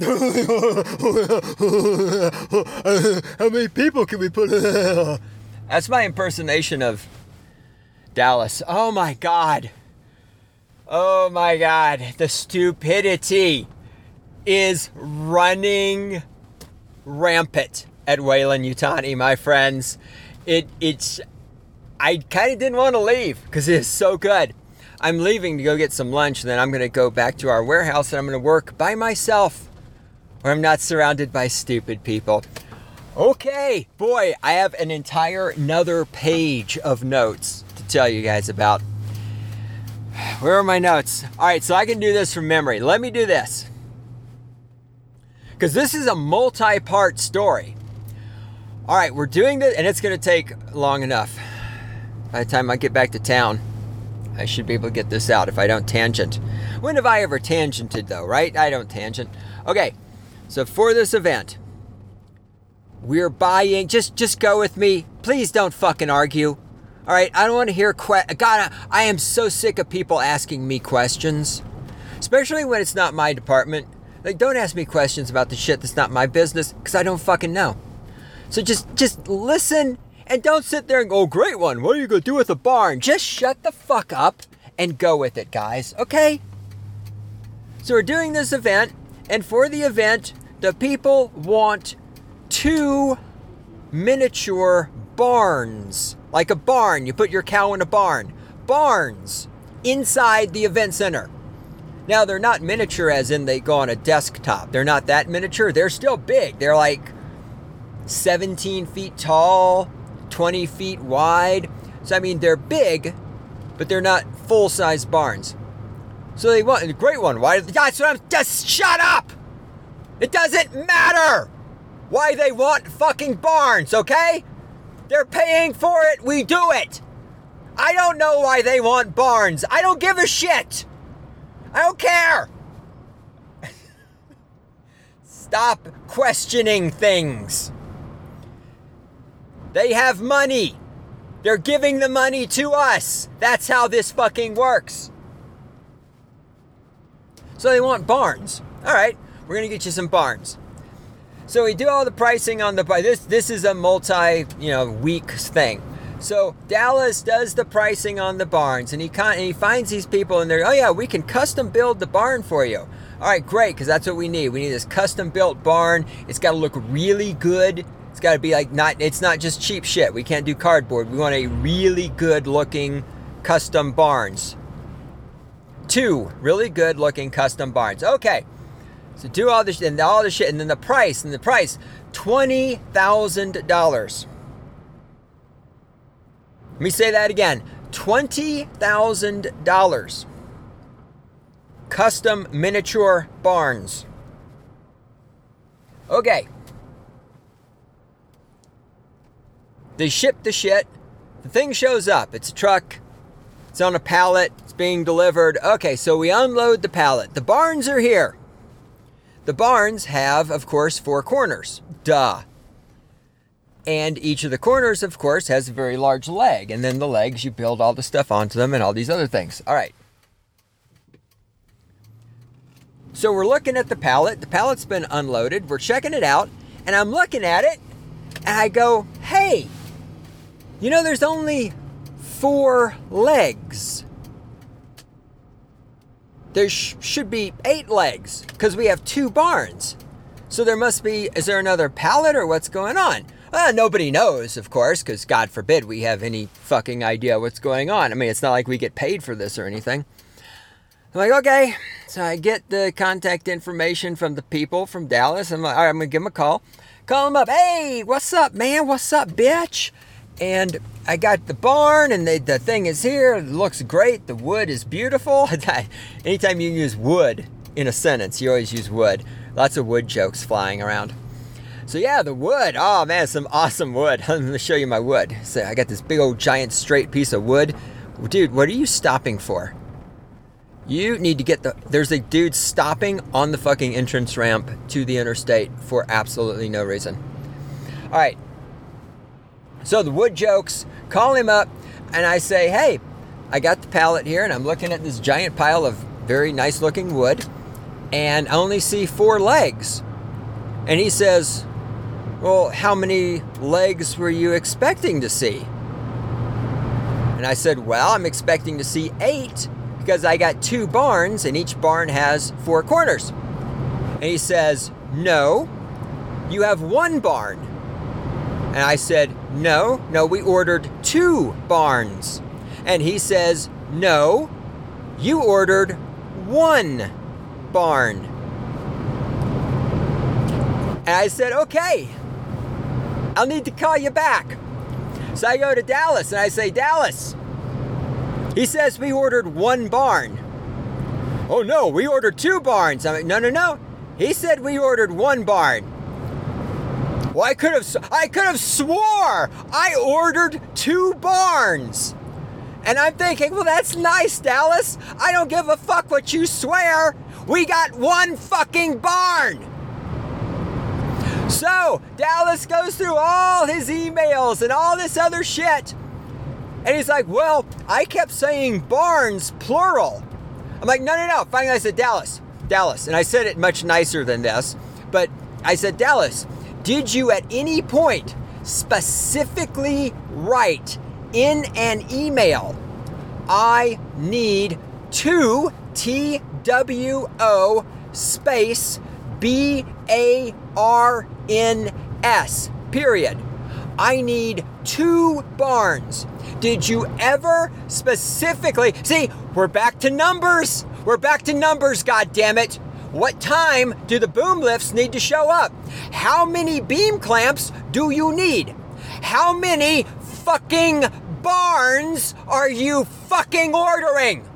How many people can we put in? That's my impersonation of Dallas. Oh my God. Oh my God. The stupidity is running rampant at Weyland-Yutani, my friends. It's I kind of didn't want to leave because it is so good. I'm leaving to go get some lunch, and then I'm going to go back to our warehouse, and I'm going to work by myself where I'm not surrounded by stupid people. Okay, boy, I have an entire another page of notes to tell you guys about. Where are my notes? All right, so I can do this from memory. Let me do this, because this is a multi-part story. All right, we're doing this, and it's going to take long enough. By the time I get back to town, I should be able to get this out if I don't tangent. When have I ever tangented, though, right? I don't tangent. Okay, so for this event, we're buying, just go with me. Please don't fucking argue. All right, I don't want to hear, God, I am so sick of people asking me questions, especially when it's not my department. Like, don't ask me questions about the shit that's not my business, because I don't fucking know. So just listen. And don't sit there and go, great one, what are you going to do with a barn? Just shut the fuck up and go with it, guys, okay? So we're doing this event, and for the event, the people want 2 miniature barns. Like a barn, you put your cow in a barn. Barns inside the event center. Now, they're not miniature as in they go on a desktop. They're not that miniature. They're still big. They're like 17 feet tall, 20 feet wide. So, I mean, they're big, but they're not full-size barns. So they want a great one. Why? That's what I'm, just shut up! It doesn't matter why they want fucking barns, okay? They're paying for it. We do it. I don't know why they want barns. I don't give a shit. I don't care. Stop questioning things. They have money. They're giving the money to us. That's how this fucking works. So they want barns. All right, we're going to get you some barns. So we do all the pricing on the, this is a multi-week thing. So Dallas does the pricing on the barns, and he finds these people, and they're, oh yeah, we can custom build the barn for you. All right, great, because that's what we need. We need this custom built barn. It's got to look really good. It's got to be like it's not just cheap shit. We can't do cardboard. We want a really good looking custom barns. 2 really good looking custom barns. Okay. So do all this and all the shit, and then the price, $20,000. Let me say that again. $20,000. Custom miniature barns. Okay. They ship the shit. The thing shows up. It's a truck. It's on a pallet. It's being delivered. Okay, so we unload the pallet. The barns are here. The barns have, of course, 4 corners. Duh. And each of the corners, of course, has a very large leg. And then the legs, you build all the stuff onto them and all these other things. All right. So we're looking at the pallet. The pallet's been unloaded. We're checking it out. And I'm looking at it. And I go, hey, you know, there's only 4 legs. There should be 8 legs because we have 2 barns. So there must be, is there another pallet or what's going on? Nobody knows, of course, because God forbid we have any fucking idea what's going on. I mean, it's not like we get paid for this or anything. I'm like, okay. So I get the contact information from the people from Dallas. I'm like, all right, I'm going to give them a call. Call them up. Hey, what's up, man? What's up, bitch? And I got the barn, and the thing is here. It looks great. The wood is beautiful. Anytime you use wood in a sentence, you always use wood. Lots of wood jokes flying around. So yeah, the wood. Oh man, some awesome wood. Let me show you my wood. So I got this big old giant straight piece of wood. Dude, what are you stopping for? You need to get there's a dude stopping on the fucking entrance ramp to the interstate for absolutely no reason. All right. So the wood jokes, call him up, and I say, hey, I got the pallet here, and I'm looking at this giant pile of very nice looking wood, and I only see 4 legs. And he says, well, how many legs were you expecting to see? And I said, well, I'm expecting to see 8 because I got 2 barns and each barn has 4 corners. And he says, no, you have 1 barn. And I said, no, we ordered 2 barns. And he says, no, you ordered 1 barn. And I said, okay, I'll need to call you back. So I go to Dallas and I say, Dallas, he says we ordered 1 barn. Oh no, we ordered 2 barns. I'm like, no. He said we ordered 1 barn. Well, I could have swore I ordered 2 barns. And I'm thinking, well, that's nice, Dallas. I don't give a fuck what you swear. We got 1 fucking barn. So Dallas goes through all his emails and all this other shit. And he's like, well, I kept saying barns, plural. I'm like, no. Finally, I said, Dallas. And I said it much nicer than this. But I said, Dallas, did you at any point specifically write in an email, I need 2 TWO space BARNS, period. I need 2 barns. Did you ever specifically, see, we're back to numbers, goddammit. What time do the boom lifts need to show up? How many beam clamps do you need? How many fucking barns are you fucking ordering?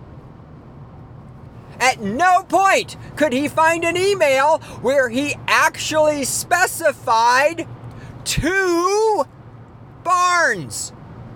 At no point could he find an email where he actually specified 2 barns.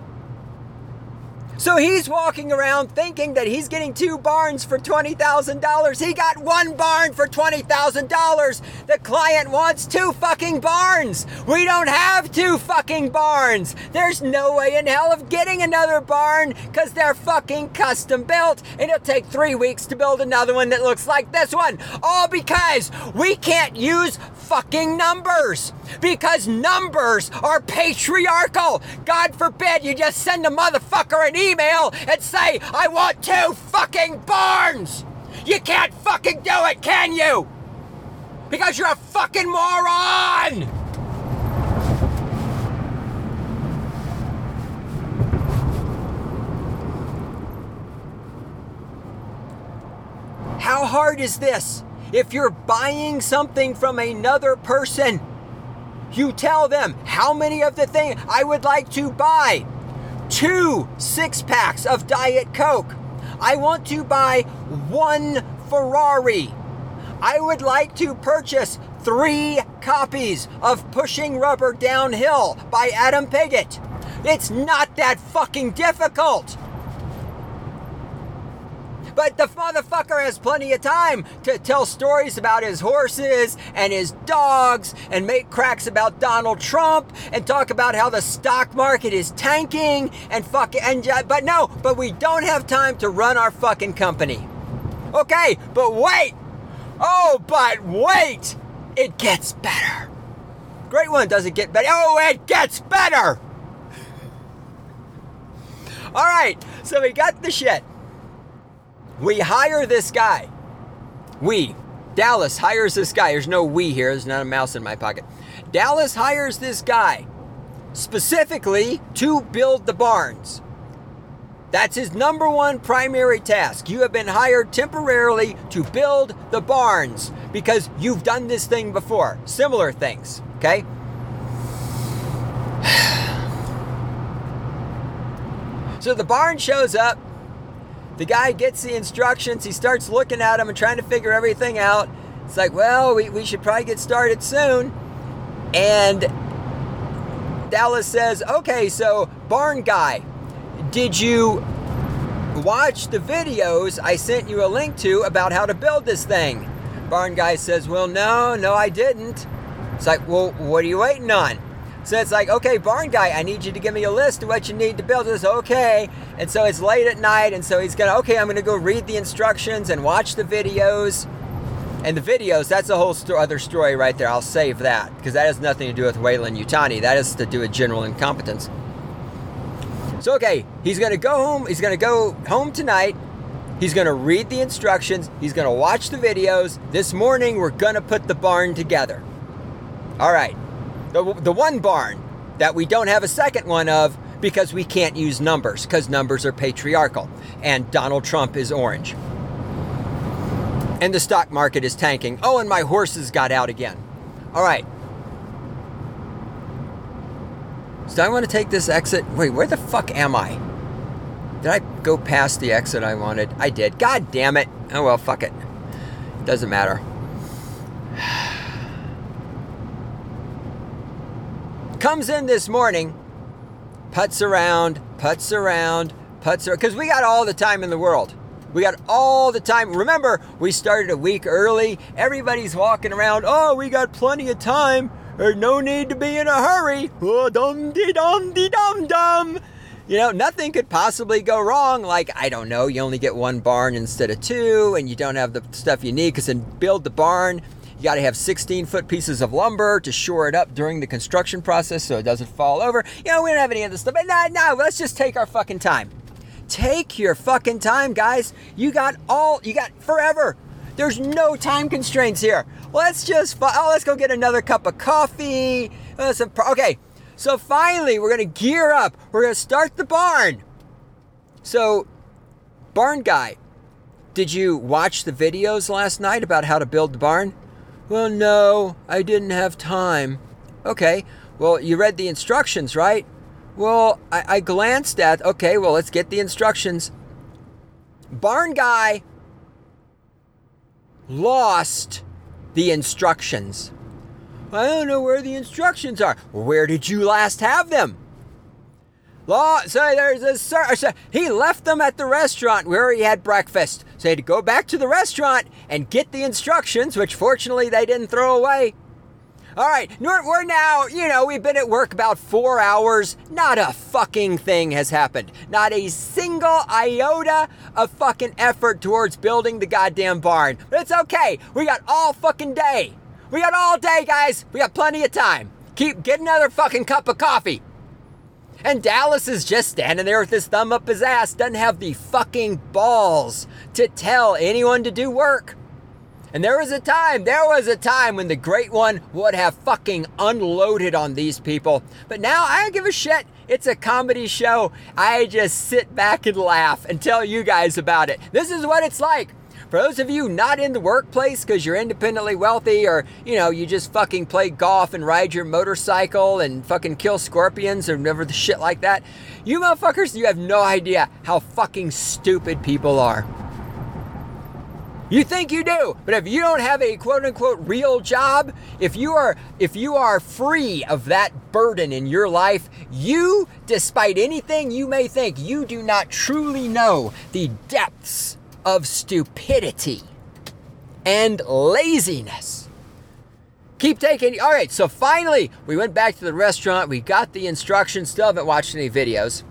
So he's walking around thinking that he's getting 2 barns for $20,000. He got 1 barn for $20,000. The client wants 2 fucking barns. We don't have 2 fucking barns. There's no way in hell of getting another barn because they're fucking custom built. And it'll take 3 weeks to build another one that looks like this one. All because we can't use fucking numbers. Because numbers are patriarchal. God forbid you just send a motherfucker an email and say, I want 2 fucking barns. You can't fucking do it, can you? Because you're a fucking moron. How hard is this? If you're buying something from another person, you tell them how many of the thing I would like to buy. 2 6-packs of Diet Coke. I want to buy 1 Ferrari. I would like to purchase 3 copies of Pushing Rubber Downhill by Adam Piggott. It's not that fucking difficult. But the motherfucker has plenty of time to tell stories about his horses and his dogs and make cracks about Donald Trump and talk about how the stock market is tanking and but we don't have time to run our fucking company. Okay, but wait. Oh, but wait. It gets better. Great one doesn't get better. Oh, it gets better. All right, so we got the shit. We hire this guy. Dallas hires this guy. There's no we here. There's not a mouse in my pocket. Dallas hires this guy specifically to build the barns. That's his number 1 primary task. You have been hired temporarily to build the barns because you've done this thing before. Similar things, okay? So the barn shows up. The guy gets the instructions. He starts looking at them and trying to figure everything out. It's like, well, we should probably get started soon. And Dallas says, okay, so barn guy, did you watch the videos I sent you a link to about how to build this thing? Barn guy says, well, no, I didn't. It's like, well, what are you waiting on? So it's like, okay, barn guy, I need you to give me a list of what you need to build this. Okay. And so it's late at night. And so I'm going to go read the instructions and watch the videos. And the videos, that's a whole other story right there. I'll save that because that has nothing to do with Weyland-Yutani. That has to do with general incompetence. So, okay, he's going to go home. He's going to go home tonight. He's going to read the instructions. He's going to watch the videos. This morning, we're going to put the barn together. All right. The one barn that we don't have a second one of because we can't use numbers because numbers are patriarchal and Donald Trump is orange. And the stock market is tanking. Oh, and my horses got out again. All right. So I want to take this exit. Wait, where the fuck am I? Did I go past the exit I wanted? I did. God damn it. Oh, well, fuck it. Doesn't matter. Comes in this morning, putts around, because we got all the time in the world. We got all the time. Remember, we started a week early. Everybody's walking around. Oh, we got plenty of time. There's no need to be in a hurry. Oh, dum-de-dum-de-dum-dum. You know, nothing could possibly go wrong. Like, I don't know, you only get one barn instead of two, and you don't have the stuff you need, because to build the barn, you got to have 16-foot pieces of lumber to shore it up during the construction process so it doesn't fall over. You know, we don't have any of this stuff. But no, let's just take our fucking time. Take your fucking time, guys. You got forever. There's no time constraints here. Let's go get another cup of coffee. Okay, so finally we're going to gear up. We're going to start the barn. So, barn guy, did you watch the videos last night about how to build the barn? Well, no, I didn't have time. Okay, well, you read the instructions, right? Well, I glanced at, okay, well, let's get the instructions. Barn guy lost the instructions. I don't know where the instructions are. Where did you last have them? He left them at the restaurant where he had breakfast. So he had to go back to the restaurant and get the instructions, which fortunately they didn't throw away. All right, we're now, we've been at work about 4 hours. Not a fucking thing has happened. Not a single iota of fucking effort towards building the goddamn barn. But it's okay. We got all fucking day. We got all day, guys. We got plenty of time. Get another fucking cup of coffee. And Dallas is just standing there with his thumb up his ass. Doesn't have the fucking balls to tell anyone to do work. And there was a time when the Great One would have fucking unloaded on these people. But now I don't give a shit. It's a comedy show. I just sit back and laugh and tell you guys about it. This is what it's like. For those of you not in the workplace because you're independently wealthy or, you just fucking play golf and ride your motorcycle and fucking kill scorpions or whatever the shit like that. You motherfuckers, you have no idea how fucking stupid people are. You think you do, but if you don't have a quote-unquote real job, if you are free of that burden in your life, you, despite anything you may think, you do not truly know the depths of stupidity and laziness. Keep taking. All right, so finally, we went back to the restaurant. We got the instructions. Still haven't watched any videos.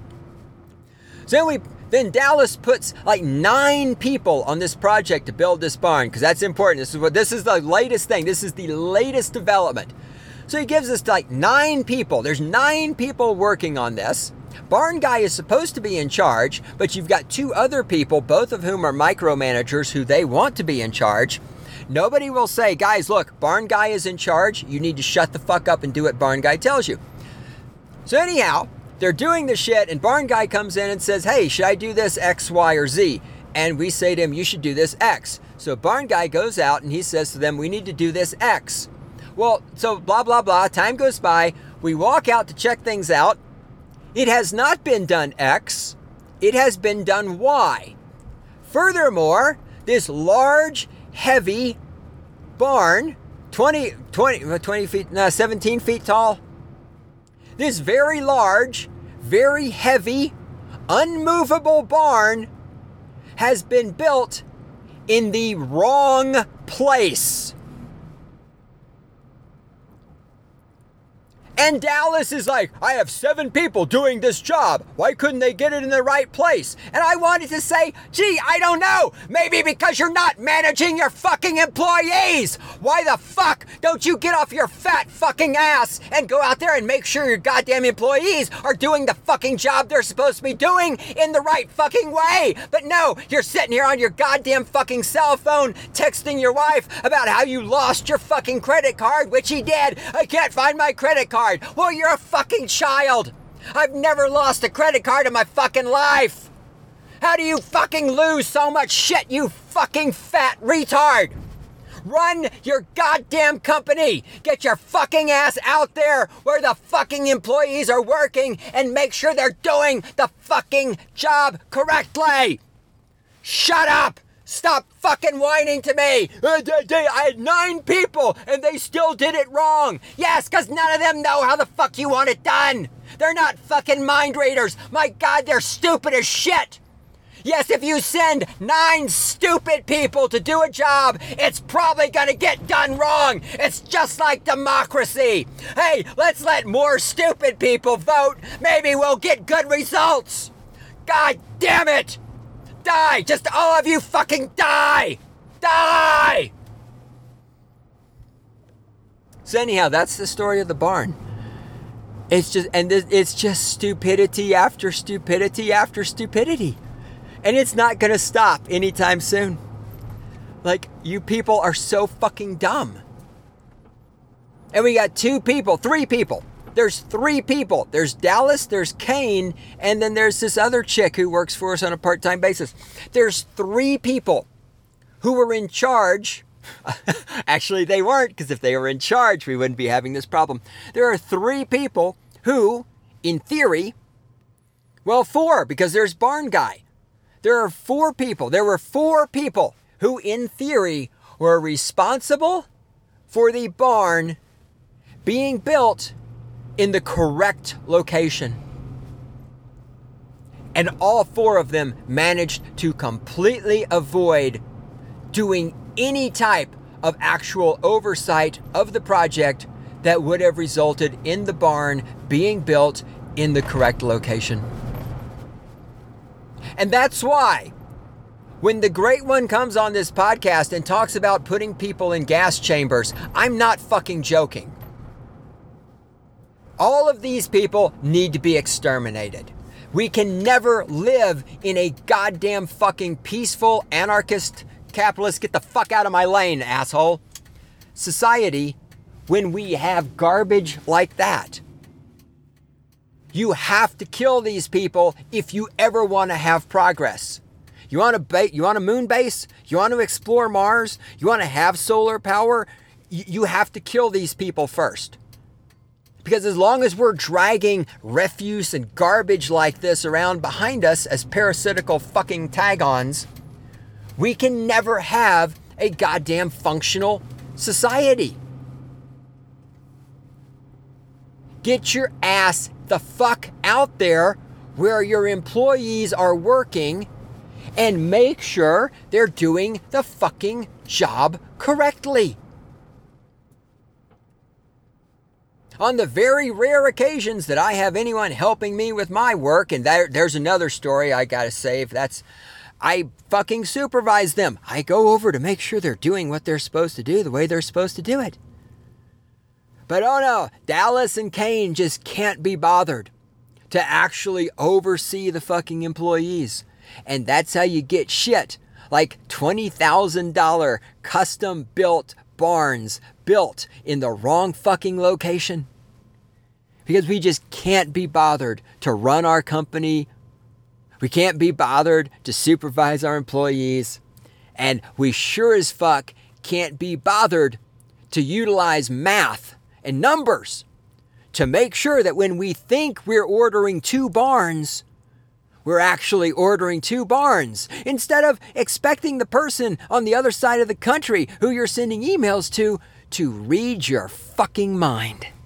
So then Dallas puts like 9 people on this project to build this barn because that's important. This is the latest thing. This is the latest development. So he gives us like 9 people. There's 9 people working on this. Barn guy is supposed to be in charge, but you've got 2 other people, both of whom are micromanagers who they want to be in charge. Nobody will say, guys, look, barn guy is in charge. You need to shut the fuck up and do what barn guy tells you. So anyhow, they're doing the shit, and barn guy comes in and says, hey, should I do this X, Y, or Z? And we say to him, you should do this X. So barn guy goes out and he says to them, we need to do this X. Well, so blah, blah, blah. Time goes by. We walk out to check things out. It has not been done X. It has been done Y. Furthermore, this large, heavy barn, 17 feet tall. This very large, very heavy, unmovable barn has been built in the wrong place. And Dallas is like, I have 7 people doing this job. Why couldn't they get it in the right place? And I wanted to say, gee, I don't know. Maybe because you're not managing your fucking employees. Why the fuck don't you get off your fat fucking ass and go out there and make sure your goddamn employees are doing the fucking job they're supposed to be doing in the right fucking way? But no, you're sitting here on your goddamn fucking cell phone texting your wife about how you lost your fucking credit card, which he did. I can't find my credit card. Well, you're a fucking child. I've never lost a credit card in my fucking life. How do you fucking lose so much shit, you fucking fat retard? Run your goddamn company. Get your fucking ass out there where the fucking employees are working and make sure they're doing the fucking job correctly. Shut up. Stop fucking whining to me. I had 9 people and they still did it wrong. Yes, because none of them know how the fuck you want it done. They're not fucking mind readers. My God, they're stupid as shit. Yes, if you send 9 stupid people to do a job, it's probably gonna get done wrong. It's just like democracy. Hey, let's let more stupid people vote. Maybe we'll get good results. God damn it. Die! Just all of you fucking die! Die! So anyhow, that's the story of the barn. It's just stupidity after stupidity after stupidity. And it's not gonna stop anytime soon. Like, you people are so fucking dumb. And we got 3 people. There's 3 people. There's Dallas, there's Kane, and then there's this other chick who works for us on a part-time basis. There's 3 people who were in charge. Actually, they weren't, because if they were in charge, we wouldn't be having this problem. There are 3 people who, in theory, well, 4, because there's Barn Guy. There are 4 people. There were 4 people who, in theory, were responsible for the barn being built in the correct location. And all 4 of them managed to completely avoid doing any type of actual oversight of the project that would have resulted in the barn being built in the correct location. And that's why when the Great One comes on this podcast and talks about putting people in gas chambers, I'm not fucking joking. All of these people need to be exterminated. We can never live in a goddamn fucking peaceful, anarchist, capitalist, get the fuck out of my lane, asshole, society when we have garbage like that. You have to kill these people if you ever want to have progress. You want a moon base? You want to explore Mars? You want to have solar power? You have to kill these people first. Because as long as we're dragging refuse and garbage like this around behind us as parasitical fucking tag-ons, we can never have a goddamn functional society. Get your ass the fuck out there where your employees are working and make sure they're doing the fucking job correctly. On the very rare occasions that I have anyone helping me with my work, and there's another story I gotta save, I fucking supervise them. I go over to make sure they're doing what they're supposed to do the way they're supposed to do it. But oh no, Dallas and Kane just can't be bothered to actually oversee the fucking employees. And that's how you get shit like $20,000 custom built barns built in the wrong fucking location. Because we just can't be bothered to run our company. We can't be bothered to supervise our employees. And we sure as fuck can't be bothered to utilize math and numbers to make sure that when we think we're ordering 2 barns, we're actually ordering 2 barns instead of expecting the person on the other side of the country who you're sending emails to read your fucking mind.